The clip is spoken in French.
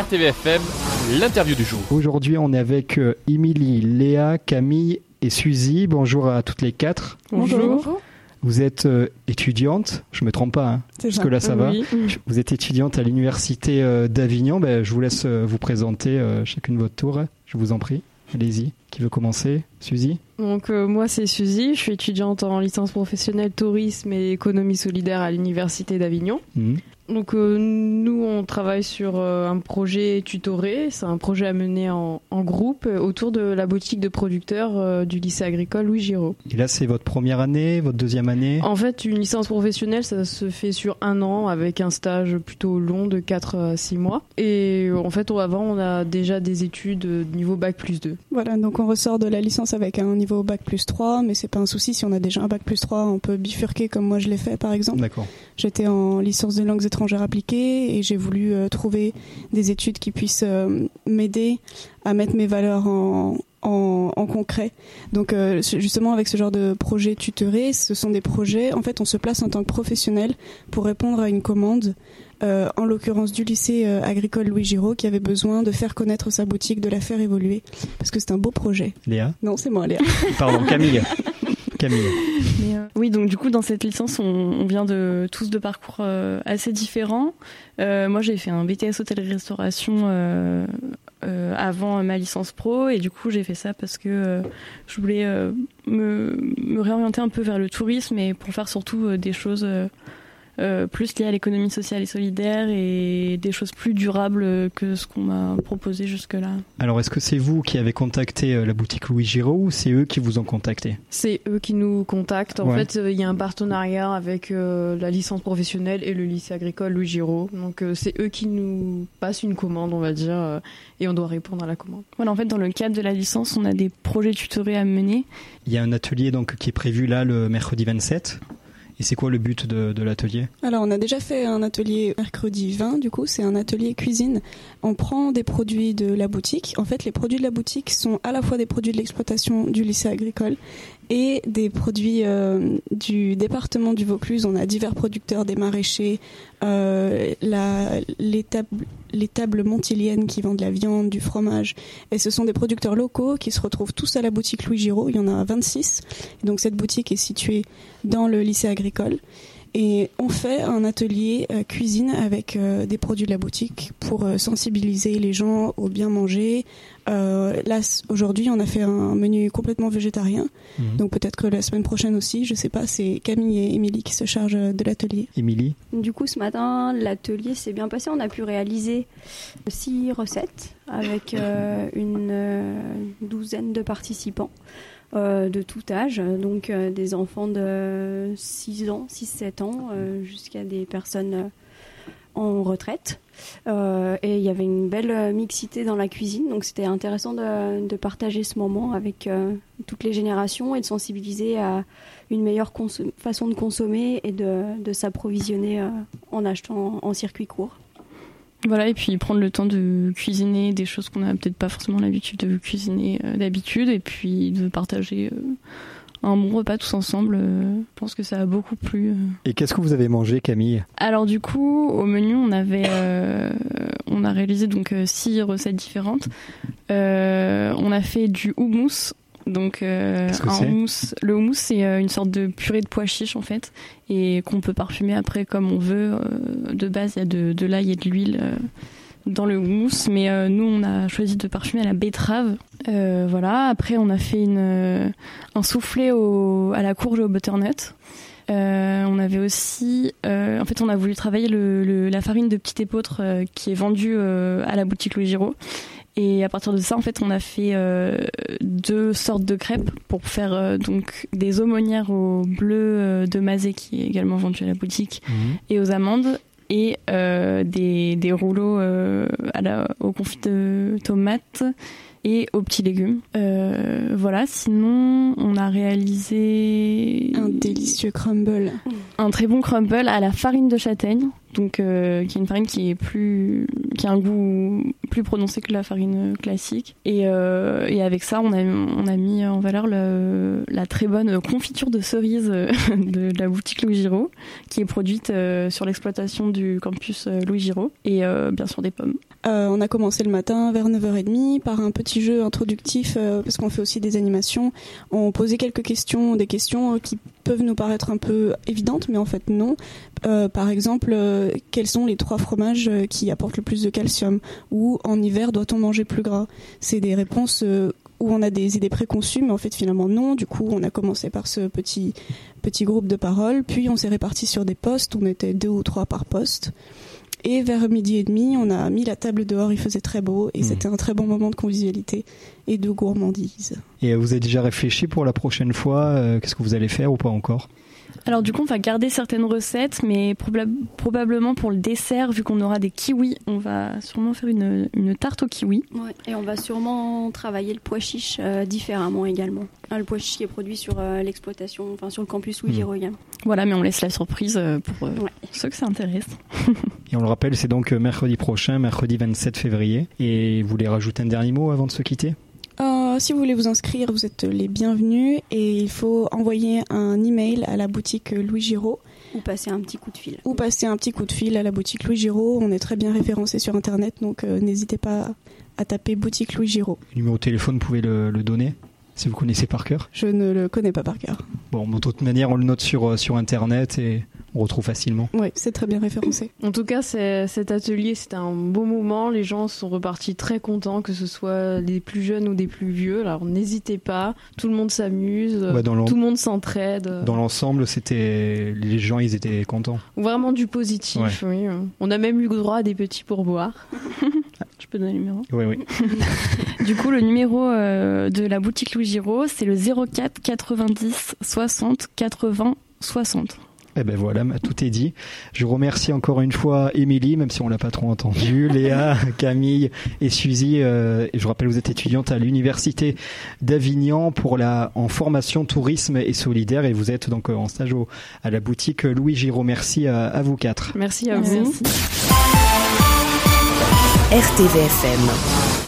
RTVFM, l'interview du jour. Aujourd'hui, on est avec Émilie, Léa, Camille et Suzy. Bonjour à toutes les quatre. Bonjour. Vous êtes étudiante, je ne me trompe pas, parce que là ça va. Vous êtes étudiante à l'université d'Avignon. Je vous laisse vous présenter chacune votre tour. Je vous en prie. Allez-y. Qui veut commencer? Suzy? Donc moi c'est Suzy, je suis étudiante en licence professionnelle tourisme et économie solidaire à l'université d'Avignon. Donc nous on travaille sur un projet tutoré, c'est un projet à mener en groupe autour de la boutique de producteurs du lycée agricole Louis Giraud. Et là c'est votre première année, votre deuxième année? En fait une licence professionnelle ça se fait sur 1 an avec un stage plutôt long de 4 à 6 mois. Et en fait avant on a déjà des études niveau bac+2. Voilà, donc on ressort de la licence avec un niveau bac+3, mais c'est pas un souci si on a déjà un bac+3, on peut bifurquer comme moi je l'ai fait par exemple. D'accord. J'étais en licence de langues étrangères appliquées et j'ai voulu trouver des études qui puissent m'aider à mettre mes valeurs en concret. Donc justement avec ce genre de projet tutoré, ce sont des projets, en fait on se place en tant que professionnel pour répondre à une commande, en l'occurrence du lycée agricole Louis Giraud qui avait besoin de faire connaître sa boutique, de la faire évoluer, parce que c'est un beau projet. Léa? Non, c'est moi Léa. Pardon, Camille. Oui, donc du coup dans cette licence on vient tous de parcours assez différents. Moi j'ai fait un BTS hôtellerie-restauration avant ma licence pro et du coup j'ai fait ça parce que je voulais me réorienter un peu vers le tourisme et pour faire surtout des choses plus liées à l'économie sociale et solidaire et des choses plus durables que ce qu'on m'a proposé jusque-là. Alors est-ce que c'est vous qui avez contacté la boutique Louis Giraud ou c'est eux qui vous ont contacté? C'est eux qui nous contactent. En fait, il y a un partenariat avec la licence professionnelle et le lycée agricole Louis Giraud. Donc c'est eux qui nous passent une commande, on va dire, et on doit répondre à la commande. Voilà, en fait, dans le cadre de la licence, on a des projets tutorés à mener. Il y a un atelier donc qui est prévu là le mercredi 27. Et c'est quoi le but de l'atelier? Alors on a déjà fait un atelier mercredi 20, du coup c'est un atelier cuisine. On prend des produits de la boutique. En fait les produits de la boutique sont à la fois des produits de l'exploitation du lycée agricole et des produits du département du Vaucluse. On a divers producteurs, des maraîchers, les tables montiliennes qui vendent de la viande, du fromage. Et ce sont des producteurs locaux qui se retrouvent tous à la boutique Louis Giraud. Il y en a 26. Et donc cette boutique est située dans le lycée agricole. Et on fait un atelier cuisine avec des produits de la boutique pour sensibiliser les gens au bien manger. Là, aujourd'hui, on a fait un menu complètement végétarien. Donc peut-être que la semaine prochaine aussi, je sais pas, c'est Camille et Émilie qui se chargent de l'atelier. Émilie? Du coup, ce matin, l'atelier s'est bien passé. On a pu réaliser 6 recettes avec une douzaine de participants. De tout âge, donc des enfants de 6-7 ans jusqu'à des personnes en retraite. Et il y avait une belle mixité dans la cuisine, donc c'était intéressant de partager ce moment avec toutes les générations et de sensibiliser à une meilleure façon de consommer et de s'approvisionner en achetant en circuit court. Voilà, et puis prendre le temps de cuisiner des choses qu'on n'a peut-être pas forcément l'habitude de cuisiner d'habitude, et puis de partager un bon repas tous ensemble. Je pense que ça a beaucoup plu. Et qu'est-ce que vous avez mangé, Camille? Alors du coup, au menu, on a réalisé donc 6 recettes différentes. On a fait du houmous. Donc le houmous c'est une sorte de purée de pois chiches en fait et qu'on peut parfumer après comme on veut. De base il y a de l'ail et de l'huile dans le houmous, mais nous on a choisi de parfumer à la betterave. Voilà. Après on a fait un soufflé à la courge et au butternut. On avait aussi en fait on a voulu travailler la farine de petit épeautre qui est vendue à la boutique Louis Giraud. Et à partir de ça, en fait, on a fait 2 sortes de crêpes pour faire donc des aumônières au bleu de Mazet qui est également vendu à la boutique et aux amandes et des rouleaux au confit de tomates et aux petits légumes. Voilà, sinon on a réalisé un délicieux crumble. Un très bon crumble à la farine de châtaigne, donc qui est une farine qui a un goût plus prononcé que la farine classique. Et avec ça, on a mis en valeur la très bonne confiture de cerises de la boutique Louis Giraud, qui est produite sur l'exploitation du campus Louis Giraud, et bien sûr des pommes. On a commencé le matin vers 9h30 par un petit jeu introductif, parce qu'on fait aussi des animations. On posait quelques questions, des questions qui peuvent nous paraître un peu évidentes, mais en fait non. Par exemple, quels sont les 3 fromages qui apportent le plus de calcium? Ou en hiver, doit-on manger plus gras? C'est des réponses où on a des idées préconçues, mais en fait finalement non. Du coup, on a commencé par ce petit groupe de parole, puis on s'est répartis sur des postes. On était 2 ou 3 par poste. Et vers 12h30, on a mis la table dehors, il faisait très beau, et c'était un très bon moment de convivialité et de gourmandise. Et vous avez déjà réfléchi pour la prochaine fois, qu'est-ce que vous allez faire ou pas encore? Alors du coup, on va garder certaines recettes, mais probablement pour le dessert, vu qu'on aura des kiwis, on va sûrement faire une tarte aux kiwis. Ouais, et on va sûrement travailler le pois chiche différemment également. Le pois chiche qui est produit sur l'exploitation, enfin sur le campus Louis Giroyen. Voilà, mais on laisse la surprise pour ceux que ça intéresse. Et on le rappelle, c'est donc mercredi prochain, mercredi 27 février. Et vous voulez rajouter un dernier mot avant de se quitter ? Si vous voulez vous inscrire, vous êtes les bienvenus et il faut envoyer un email à la boutique Louis Giraud. Ou passer un petit coup de fil. À la boutique Louis Giraud. On est très bien référencé sur Internet, donc n'hésitez pas à taper boutique Louis Giraud. Le numéro de téléphone, vous pouvez le donner si vous connaissez par cœur? Je ne le connais pas par cœur. Bon, de toute manière, on le note sur Internet et on retrouve facilement. Oui, c'est très bien référencé. En tout cas, cet atelier, c'était un beau moment. Les gens sont repartis très contents, que ce soit des plus jeunes ou des plus vieux. Alors n'hésitez pas, tout le monde s'amuse, tout le monde s'entraide. Dans l'ensemble, les gens, ils étaient contents. Vraiment du positif, oui. On a même eu droit à des petits pourboires. Je peux donner le numéro? Oui. Du coup, le numéro de la boutique Louis Giraud, c'est le 04 90 60 80 60. Eh ben voilà, tout est dit. Je remercie encore une fois Émilie, même si on l'a pas trop entendu, Léa, Camille et Suzy. Et je rappelle, vous êtes étudiante à l'université d'Avignon en formation tourisme et solidaire, et vous êtes donc en stage à la boutique Louis Giraud. Merci à vous 4. Merci à vous. Merci. RTVFM.